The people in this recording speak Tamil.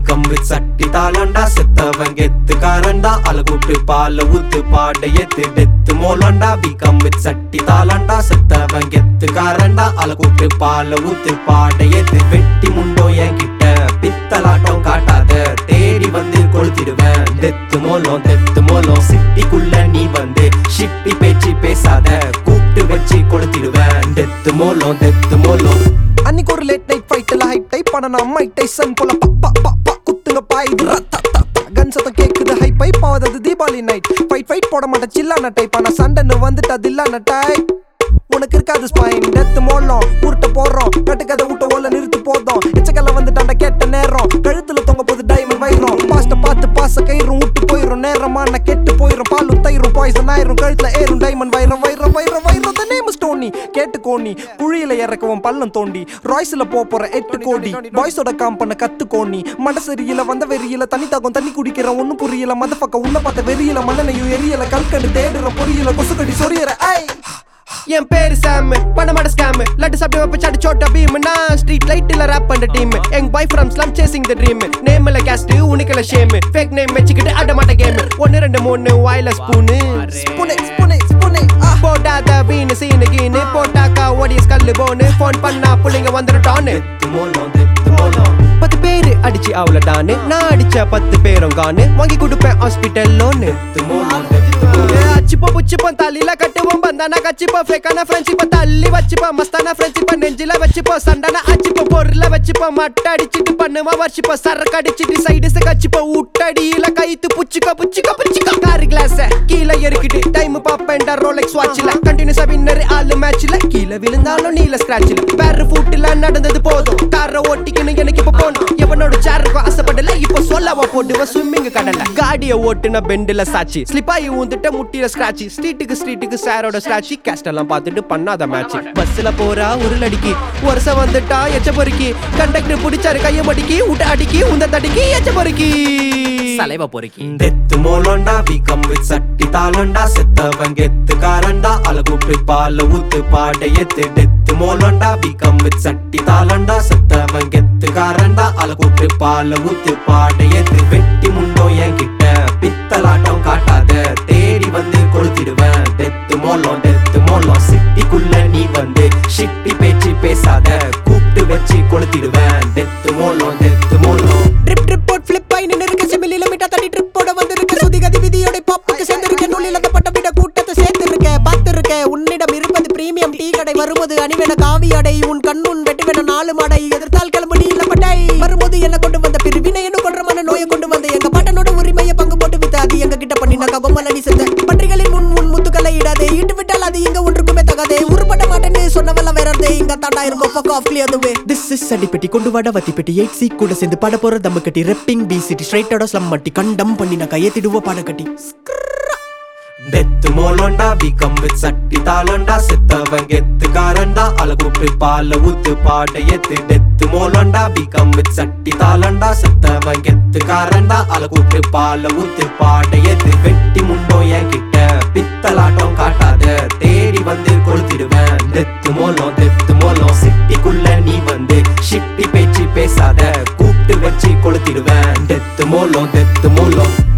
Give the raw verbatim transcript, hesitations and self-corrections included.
come with சட்டி தாளண்டா செத்தவன் கெத்துக்காரண்டா அழகுட்டு பால ஊத்து பாட எத்து டெத்து மோலண்டா we come with சட்டி தாளண்டா செத்தவன் கெத்துக்காரண்டா அழகுட்டு பால ஊத்து பாட எத்து வெட்டி முண்டோ என்கிட்ட பித்தலாட்டம் காட்டாத தேடி வந்து கொளுத்திடுவேன் டெத்து மோலம் டெத்து மோலம் சிட்டிக்குள்ள நீ வந்து ஷிட்டி பேச்சு பேசாத கூப்பிட்டு வச்சு கொளுத்திடுவேன் டெத்து மோலம் டெத்து மோலம் அன்னைக்கு ஒரு லேட் நைட் ஃபைட்ல ஹைட் டைப் பண்ண மைக் டைசன் போல பப்பா பப்பா குத்துங்க பாயுது ரத்த கன் சத்தம் கேக்குது ஹை பை பாவது தீபாவளி நைட் ஃபைட் ஃபைட் போட மாட்டேன் சில்லான டைப் ஆனா சண்டைன்னு வந்துட்டு அது இல்லான டைப் உனக்கு இருக்காது ஸ்பைன் டெத்து மோலம் உருட்ட போடுறோம் கட்டுக்கதை விட்ட ஓல நிறுத்து போதும் எச்சக்கல்ல வந்துட்டாண்ட கேட்ட நேரம் கழுத்துல தொங்க போது டைமண்ட் வைரும் பாஸ்ட பார்த்து பாச கயிறும் விட்டு போயிரும் நேரமான கெட்டு போயிரும் பாலும் தயிரும் பாய்சன் ஆயிரும் கழுத்துல ஏறும் டைமண்ட் வைரம் வைரம் வைரம் வைரம் the name is Tony கேட்டு கோணி குழியில இறக்கவும் பள்ளம் தோண்டி ராய்ஸ்ல போற எட்டு கோடி பாய்ஸோட காம் பண்ண கத்து கோணி மடசரியில வந்த வெறியில தண்ணி தாகம் தண்ணி குடிக்கிற ஒண்ணு புரியல மத பக்கம் உள்ள பார்த்த வெறியில மண்ணனையும் எரியல கல்கண்டு தேடுற பொரியல கொசுக்கடி சொரியற ஐ என் பேரு சாம் பண்ண மாட்ட ஸ்கேம் லட்டு சாப்பிட்டு வைப்ப சாட்டு சோட்டா பீம் நான் ஸ்ட்ரீட் லைட்ல ரேப் பண்ற team young boy from slum chasing the dream நேம்ல கேஸ்ட் உனக்குல ஷேம் ஃபேக் நேம் வெச்சிக்கிட்டு அட மாட்ட கேம் ஒன்னு ரெண்டு மூணு வாயில ஸ்பூனு ஸ்பூனே ஸ்பூனே ஸ்பூனே போடாத வீணு சீனு கீனு போட்டாக்கா ஓடியஸ் கல்லு போனு ஃபோன் பண்ணா புள்ளைங்க வந்துட்டானு பத்து பேரு அடிச்சு அவ்வளோடானு நான் அடிச்ச பத்து பேரும் கானு வாங்கி கொடுப்பேன் ஹாஸ்பிட்டல் லோனு அச்சிப்போ புச்சிப்போம் தலையில கட்டுவோம் பந்தானா கச்சிப்போம் ஃபேக்கான ஃப்ரெண்ட்ஷிப்பை தள்ளி வச்சுப்போம் மஸ்தான ஃப்ரெண்ட்ஷிப்பை நெஞ்சில வச்சுப்போம் சண்டான அச்சிப்போம் பொருளை வச்சுப்போம் மட்டை அடிச்சுட்டு பண்ணுமா வச்சுப்போம் சரக்கு அடிச்சுட்டு சைடுஸ் கச்சிப்போம் ஊட்டடியில கைத்து புச்சுக்க புச்சுக்க புச்சுக்க காரு கிளாஸ கீழே எறிக்கிட்டு டைம் பாப்பேன்டா ரோலெக்ஸ் வாட்ச்ல கண்டினியூஸா வின்னர் ஆளு மேட்ச்ல கீழே விழுந்தாலும் நீல ஸ்கிராட்ச்ல வேற ஃபுட்ல நடந்தது போதும் காரை ஓட்டிக்கணும் எனக்கு இப்ப போகணும் எவனோட சேருக்கும் ஆசைப்படல இப்போ சொல்லவா போட்டுவ ஸ்விம்மிங் கடல்ல காடிய ஓட்டுன பெண்டுல சாச்சி ஸ்லிப்பாயி ஊந்துட்ட முட்டில ஸ்கிராட்சி ஸ்ட்ரீட்டுக்கு ஸ்ட்ரீட்டுக்கு சாரோட ஸ்கிராட்சி கேஸ்ட் எல்லாம் பார்த்துட்டு பண்ணாத மேட்ச் பஸ்ல போறா ஒரு லடிக்கி வருஷம் வந்துட்டா எச்ச பொறுக்கி கண்டக்டர் பிடிச்சாரு கைய மடிக்கி விட்டு அடிக்கி உந்த தடிக்கி எச்ச பொறுக்கி சலைவ பொறுக்கி டெத்து மோலண்டா we come with சட்டி தாளண்டா செத்தவன் கெத்துக்காரண்டா அழகுட்டு பால ஊத்து பாட எத்து டெத்து மோலண்டா we come with சட்டி தாளண்டா செத்தவன் கெத்துக்காரண்டா அழகுட்டு பால ஊத்து பாட எத்து வெட்டி முண்டோ என்கிட்ட பித்தலாட்டம் காட்டாத தேடி வந்து கொளுத்திடுவேன் டெத்து மோலம் டெத்து மோலம் சிட்டிக்குள்ள நீ வந்து ஷிட்டி பேச்சு பேசாத கூப்பிட்டு வச்சு கொளுத்திடுவேன் டெத்து மோலம் டெத்து மோலம் ட்ரிப் ட்ரிப் போட் ஃபிளிப் ஆயி நின்னுருக்கு செமிலில மீட்டா தண்ணி ட்ரிப் போட வந்திருக்கு சுதி கதி விதியோட பாப்புக்கு சேர்ந்திருக்க நூலில் அந்த பட்ட விட கூட்டத்தை சேர்த்திருக்க பார்த்திருக்க உன்னிடம் இருப்பது பிரீமியம் டீ கடை வரும்போது அணிவென காவி அடை உன் கண்ணுன் வெட்டுவென நாலு மாடை எதிர்த்தால் கிளம்பு நீ இல்ல பட்டை வரும்போது என்ன கொண்டு வந்த பிரிவினை என்ன கொன்றமான நோயை கொண்டு வந்த எங்க பாட்டனோட உரிமையை பங்கு போட்டு வித்து அது எங்க கிட்ட பண்ணினா கபமல நீ செத்த பன்றிகளின் முன் முன் முத்துக்களை இடாதே இட்டு விட்டால் அது இங்க ஒன்றுக்குமே தகாதே உருப்பட மாட்டேன்னு சொன்னவெல்லாம் வேறதே இங்க தாண்டா இருக்கும் fuck off clear the way this is சடிப்பட்டி கொண்டு வாட வத்தி பெட்டி எயிட் சி கூட சேர்ந்து பாட போற தம்ம கட்டி ரெப்பிங் பி சிட்டி ஸ்ட்ரைட் ஆட ஸ்லம் மட்டி கண்டம் பண்ணி நான் கையை திடுவ பாட கட்டி டெத்து மோலண்டா we come with சட்டி தாளண்டா செத்தவன் கெத்துக்காரண்டா அழகுட்டு பால ஊத்து பாட எத்து டெத்து மோலண்டா we come with சட்டி தாளண்டா செத்தவன் கெத்துக்காரண்டா அழகுட்டு பால ஊத்து பாட எத்து வெட்டி முண்டோ என்கிட்ட பித்தலாட்டம் காட்டாத தேடி வந்து கொளுத்திடுவேன் டெத்து மோலம் டெத்து மோலம் சிட்டிக்குள்ள நீ வந்து ஷிட்டி பேச்சு பேசாத கூப்பிட்டு வச்சு கொளுத்திடுவேன் டெத்து மோலம் டெத்து மோலம்